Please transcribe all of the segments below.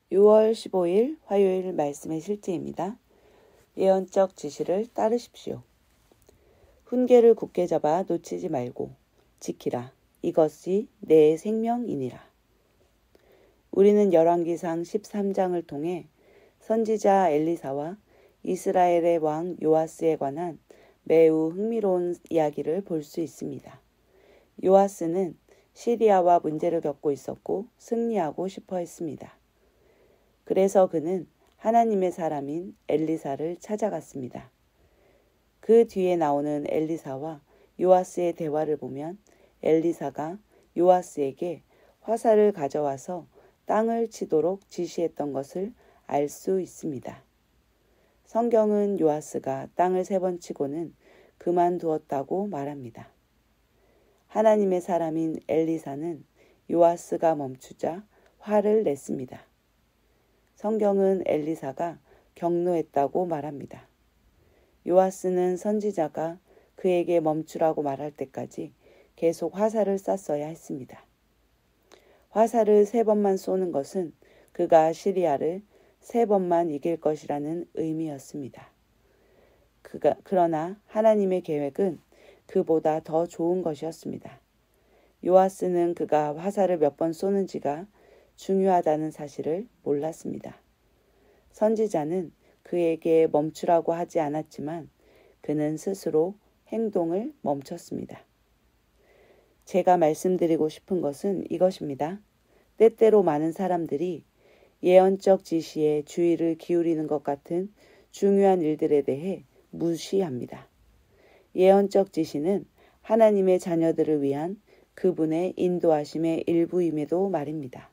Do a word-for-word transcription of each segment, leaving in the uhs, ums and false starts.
유월 십오일 화요일 말씀의 실제입니다. 예언적 지시를 따르십시오. 훈계를 굳게 잡아 놓치지 말고 지키라. 이것이 내 생명이니라. 우리는 열왕기상 십삼 장을 통해 선지자 엘리사와 이스라엘의 왕 요아스에 관한 매우 흥미로운 이야기를 볼 수 있습니다. 요아스는 시리아와 문제를 겪고 있었고 승리하고 싶어 했습니다. 그래서 그는 하나님의 사람인 엘리사를 찾아갔습니다. 그 뒤에 나오는 엘리사와 요아스의 대화를 보면 엘리사가 요아스에게 화살을 가져와서 땅을 치도록 지시했던 것을 알 수 있습니다. 성경은 요아스가 땅을 세 번 치고는 그만두었다고 말합니다. 하나님의 사람인 엘리사는 요아스가 멈추자 화를 냈습니다. 성경은 엘리사가 격노했다고 말합니다. 요아스는 선지자가 그에게 멈추라고 말할 때까지 계속 화살을 쐈어야 했습니다. 화살을 세 번만 쏘는 것은 그가 시리아를 세 번만 이길 것이라는 의미였습니다. 그가, 그러나 하나님의 계획은 그보다 더 좋은 것이었습니다. 요아스는 그가 화살을 몇 번 쏘는지가 중요하다는 사실을 몰랐습니다. 선지자는 그에게 멈추라고 하지 않았지만 그는 스스로 행동을 멈췄습니다. 제가 말씀드리고 싶은 것은 이것입니다. 때때로 많은 사람들이 예언적 지시에 주의를 기울이는 것 같은 중요한 일들에 대해 무시합니다. 예언적 지시는 하나님의 자녀들을 위한 그분의 인도하심의 일부임에도 말입니다.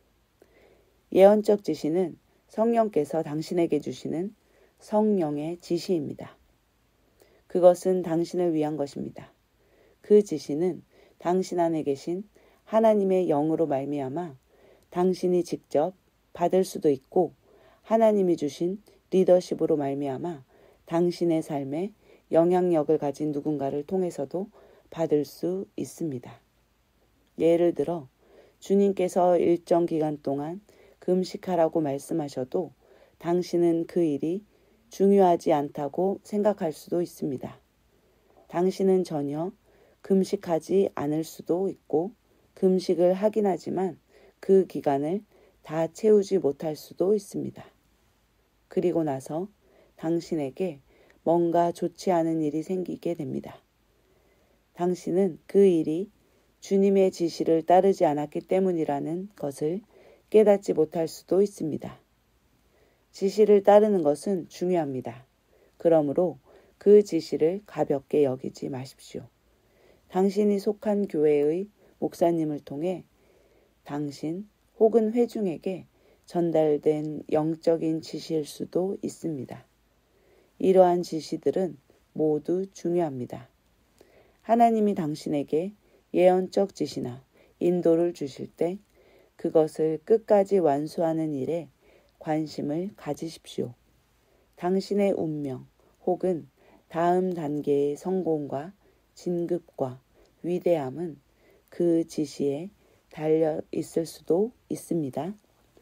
예언적 지시는 성령께서 당신에게 주시는 성령의 지시입니다. 그것은 당신을 위한 것입니다. 그 지시는 당신 안에 계신 하나님의 영으로 말미암아 당신이 직접 받을 수도 있고 하나님이 주신 리더십으로 말미암아 당신의 삶에 영향력을 가진 누군가를 통해서도 받을 수 있습니다. 예를 들어 주님께서 일정 기간 동안 금식하라고 말씀하셔도 당신은 그 일이 중요하지 않다고 생각할 수도 있습니다. 당신은 전혀 금식하지 않을 수도 있고 금식을 하긴 하지만 그 기간을 다 채우지 못할 수도 있습니다. 그리고 나서 당신에게 뭔가 좋지 않은 일이 생기게 됩니다. 당신은 그 일이 주님의 지시를 따르지 않았기 때문이라는 것을 깨닫지 못할 수도 있습니다. 지시를 따르는 것은 중요합니다. 그러므로 그 지시를 가볍게 여기지 마십시오. 당신이 속한 교회의 목사님을 통해 당신 혹은 회중에게 전달된 영적인 지시일 수도 있습니다. 이러한 지시들은 모두 중요합니다. 하나님이 당신에게 예언적 지시나 인도를 주실 때 그것을 끝까지 완수하는 일에 관심을 가지십시오. 당신의 운명 혹은 다음 단계의 성공과 진급과 위대함은 그 지시에 달려 있을 수도 있습니다.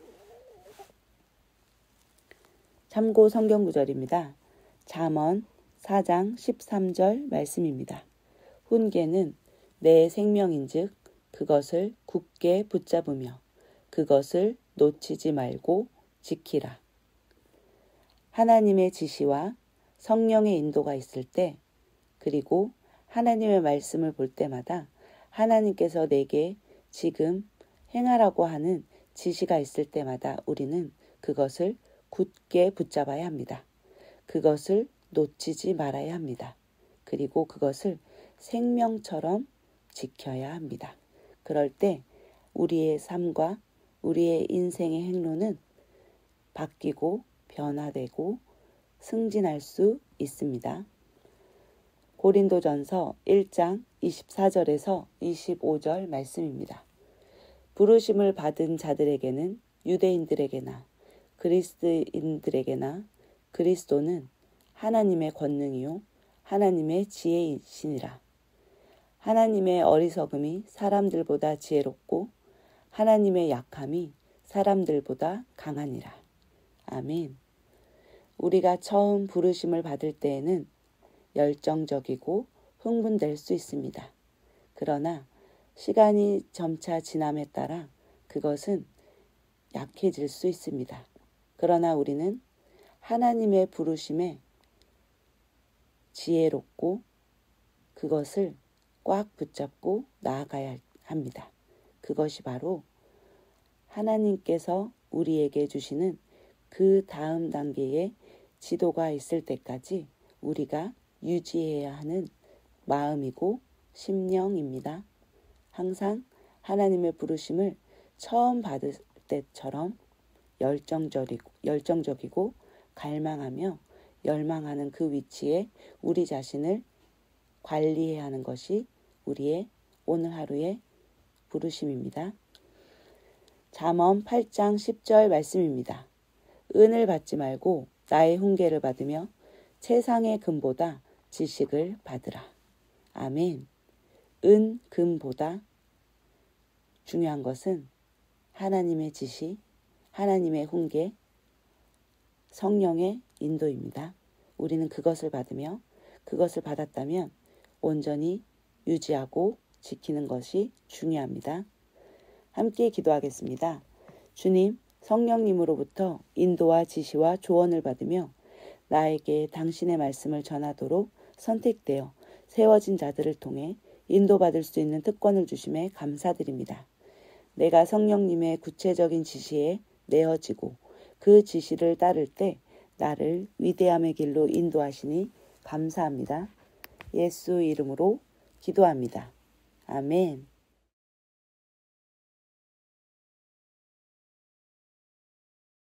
참고 성경 구절입니다. 잠언 사 장 십삼 절 말씀입니다. 훈계는 내 생명인즉 그것을 굳게 붙잡으며 그것을 놓치지 말고 지키라. 하나님의 지시와 성령의 인도가 있을 때 그리고 하나님의 말씀을 볼 때마다 하나님께서 내게 지금 행하라고 하는 지시가 있을 때마다 우리는 그것을 굳게 붙잡아야 합니다. 그것을 놓치지 말아야 합니다. 그리고 그것을 생명처럼 지켜야 합니다. 그럴 때 우리의 삶과 우리의 인생의 행로는 바뀌고 변화되고 승진할 수 있습니다. 고린도전서 일 장 이십사 절에서 이십오 절 말씀입니다. 부르심을 받은 자들에게는 유대인들에게나 그리스도인들에게나 그리스도는 하나님의 권능이요 하나님의 지혜이시니라. 하나님의 어리석음이 사람들보다 지혜롭고 하나님의 약함이 사람들보다 강하니라. 아멘. 우리가 처음 부르심을 받을 때에는 열정적이고 흥분될 수 있습니다. 그러나 시간이 점차 지남에 따라 그것은 약해질 수 있습니다. 그러나 우리는 하나님의 부르심에 지혜롭고 그것을 꽉 붙잡고 나아가야 합니다. 그것이 바로 하나님께서 우리에게 주시는 그 다음 단계의 지도가 있을 때까지 우리가 유지해야 하는 마음이고 심령입니다. 항상 하나님의 부르심을 처음 받을 때처럼 열정적이고, 열정적이고 갈망하며 열망하는 그 위치에 우리 자신을 관리해야 하는 것이 우리의 오늘 하루의 부르심입니다. 잠언 팔 장 십 절 말씀입니다. 은을 받지 말고 나의 훈계를 받으며 세상의 금보다 지식을 받으라. 아멘. 은, 금보다 중요한 것은 하나님의 지시, 하나님의 훈계, 성령의 인도입니다. 우리는 그것을 받으며 그것을 받았다면 온전히 유지하고 지키는 것이 중요합니다. 함께 기도하겠습니다. 주님, 성령님으로부터 인도와 지시와 조언을 받으며 나에게 당신의 말씀을 전하도록 선택되어 세워진 자들을 통해 인도받을 수 있는 특권을 주심에 감사드립니다. 내가 성령님의 구체적인 지시에 내어지고 그 지시를 따를 때 나를 위대함의 길로 인도하시니 감사합니다. 예수 이름으로 기도합니다. 아멘.